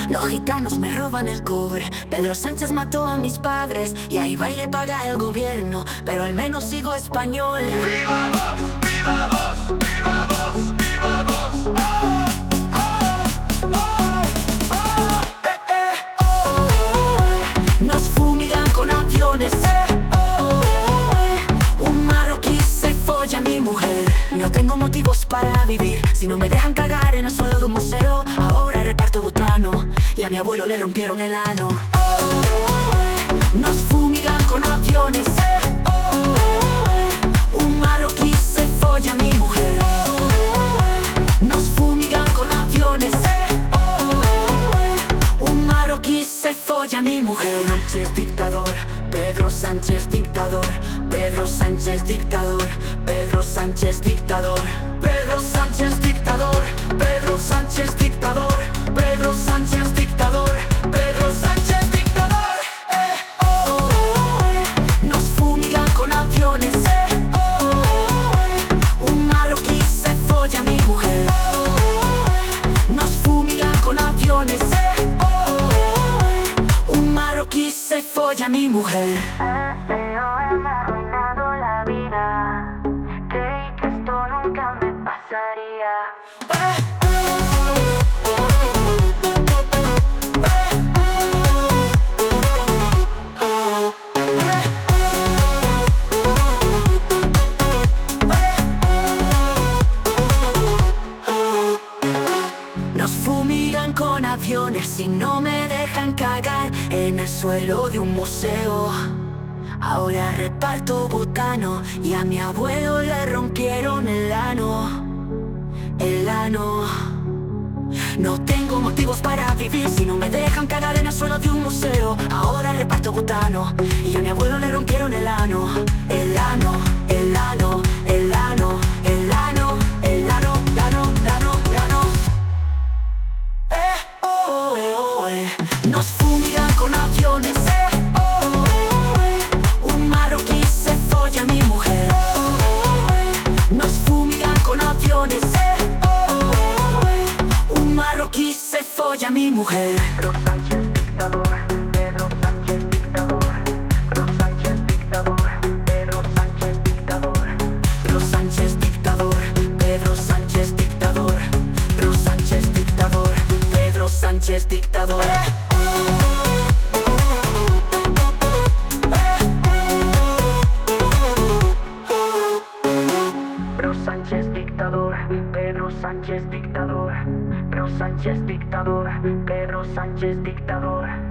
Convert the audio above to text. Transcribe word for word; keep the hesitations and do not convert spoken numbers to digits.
Los gitanos me roban el cobre. Pedro Sánchez mató a mis padres y ahí va y le paga el gobierno, pero al menos sigo español. ¡Viva Vox! ¡Viva Vox! ¡Viva Vox! ¡Viva Vox! ¡Oh! ¡Oh! ¡Oh! ¡Oh! Eh, eh, oh, oh, oh. Nos fumigan con aviones. Eh, oh, oh, oh. Un marroquí se folla a mi mujer. No tengo motivos para vivir. Si no me dejan cagar en el suelo de un museo, ahora reparto butano y a mi abuelo le rompieron el ano. Oh, oh, oh. Nos fumigan con aviones. Eh, oh, oh, oh. Un marroquí se folla a mi mujer. Oh, oh, oh. Nos fumigan con aviones. Eh, oh, oh, oh. Un marroquí se folla a mi mujer. Sánchez dictador, Pedro Sánchez dictador, Pedro Sánchez dictador, Pedro Sánchez dictador, Pedro Sánchez dictador, Pedro Sánchez dictador, Pedro Sánchez dictador, Pedro Sánchez dictador. Eh, oh, oh, oh. Nos fumigan con aviones. Eh, oh, oh, oh. Un marroquí se folla a mi mujer. Oh, oh, oh. Nos fumigan con aviones. Eh, oh, oh, oh. Un marroquí se folla a mi mujer. Paseo me ha arruinado la vida. Creí que esto nunca me pasaría. Eh, oh, oh, oh. Nos fumigan con aviones y no me dejan cagar en el suelo de un museo. Ahora reparto butano y a mi abuelo le rompieron el ano. El ano. No tengo motivos para vivir si no me dejan cagar en el suelo de un museo. Ahora reparto butano y a mi abuelo le rompieron el ano. El ano, el ano, el ano, el ano, el ano, lano, lano, lano. Eh, oh, oh, oh, eh. Nos fumigan con aviones. Eh, oh, oh, oh, eh. Un marroquí se folla a mi mujer. Oh, oh, oh, eh. Nos fumigan con aviones. Eh, oh, oh, oh, eh. Un marroquí se folla a mi mujer. Pedro Sánchez dictador, Pedro Sánchez dictador, Pedro Sánchez dictador, Pedro Sánchez dictador. Pedro Sánchez dictador, Pedro Sánchez dictador, Pedro Sánchez dictador, Pedro Sánchez dictador. Pedro Sánchez dictador, Pedro Sánchez dictador, Pedro Sánchez dictador, Pedro Sánchez dictador.